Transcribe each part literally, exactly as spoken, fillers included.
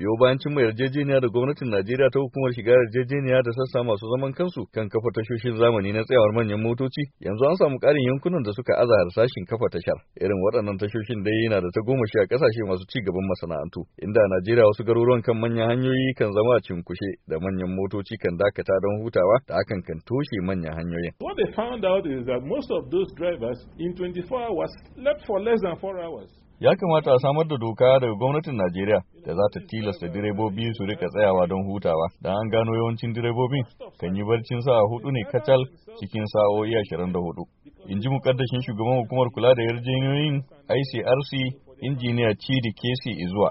biyo bayan cimma yarjejeniya da gwamnatin Najeriya ta hukumar shiga yarjejeniya da sassa masu zaman kansu kan kafa tashoshin zamani na tsayawar manyan motoci, yanzu an samu ƙarin yankunan da suka aza harsashin kafa tashar. Irin waɗannan tashoshin dai yana da ta goma shi a ƙasashe masu ci gaban masana'antu, inda a Najeriya wasu garuruwan kan manyan hanyoyi kan zama a cinkushe da manyan motoci kan dakata don hutawa da hakan kan toshe manyan hanyoyin. What they found out is that most of those drivers in twenty-four hours slept for less than four hours. Ya kamata a samar da doka daga gwamnatin Najeriya da za ta tilasta direbobi su rika tsayawa don hutawa, don an gano yawancin direbobin kan yi barcin sa'a hudu ne kacal cikin sa'o'i ashirin da hudu. In ji mukaddashin shugaban hukumar kula da yarjejeniyoyin I C R C, injiniya Chidi Kesi Izuwa.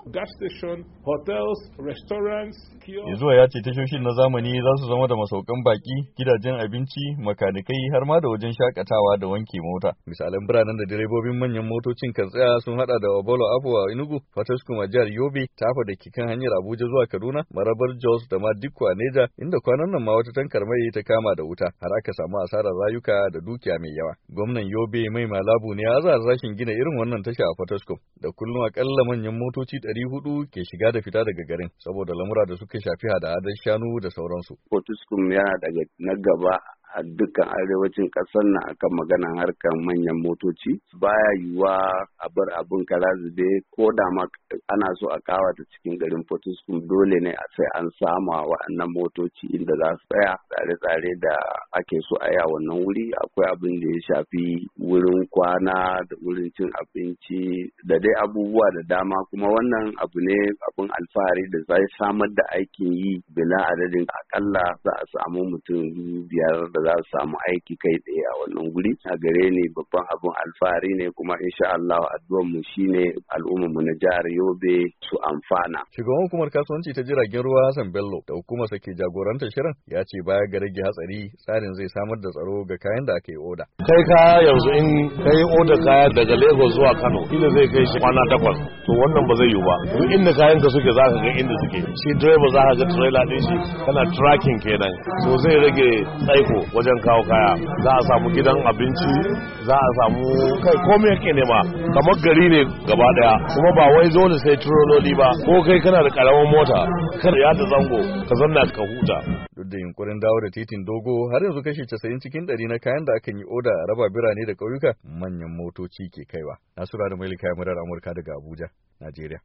Izuwa ya ce tashoshin na zamani za su zama da masaukan baki, gidajen abinci, makanikai har ma da wajen shakatawa da wanke mota. Misalan biranen da direbobin manyan motocin kan tsaya sun hada da Obolo Afo a Enugu, Fataskum a jihar Yobe, Tafa da ke kan hanyar Abuja zuwa Kaduna, Marabar Jos da ma Dikko a Neja, inda kwanan nan ma wata tankar mai ta kama da wuta har aka samu asarar rayuka da dukiya mai yawa. Gwamnan Yobe Mai Malabu ne ya azar rashin gina irin wannan tasha a Fataskum, da kullum akalla manyan motoci ɗari hudu ke shiga da fita daga garin saboda lamura da suka shafi hada-hadar shanu da sauransu. Fataskum yana daga na gaba a dukkan arewacin ƙasar nan akan maganan harkar manyan motoci. Baya yiwuwa a bar abin kara zube, ko da ma ana so a kawata cikin garin Fataskum dole ne a sai an sama wa'annan motoci inda za su tsaya. Tsare-tsare da ake so a yi a wannan wuri akwai abin da ya shafi wurin kwana da wurin cin abinci da dai abubuwa da dama, kuma wannan abu ne abin alfahari da zai samar da aikin yi bila adadin. Akalla za a samu mutum biyar da za su samu aiki kai tsaye a wannan guri. A gare ni babban abin alfahari ne, kuma insha Allah addu'ar mu shine al'ummar mu na jihar Yobe su amfana. Shugaban hukumar kasuwanci ta jiragen ruwa Hassan Bello da hukumar sa ke jagorantar shirin ya ce baya ga rage hatsari, tsarin zai samar da tsaro ga kayan da aka yi oda. Kai kaya yanzu in kai oda kaya daga Lagos zuwa Kano ina zai kai shi kwana takwas, to wannan ba zai yiwu ba. Duk inda kayan ka suke za ka ga inda suke. Shi driver za ka ga trailer din shi kana tracking kenan, so zai rage tsaiko wajen kawo kaya. Za a samu gidan abinci, za a samu kai komai yake nema, kamar gari ne gaba daya, kuma ba wai dole sai turololi ba, ko kai kana da karamin mota kada ya da zango ka zanna ka huta. Duk da yunkurin dawo da titin dogo, har yanzu kashi casa'in cikin ɗari na kayan da akan yi oda a raba birane da ƙauyuka manyan motoci ke kaiwa. Nasura da Mailika Murar Amurka daga Abuja, Najeriya.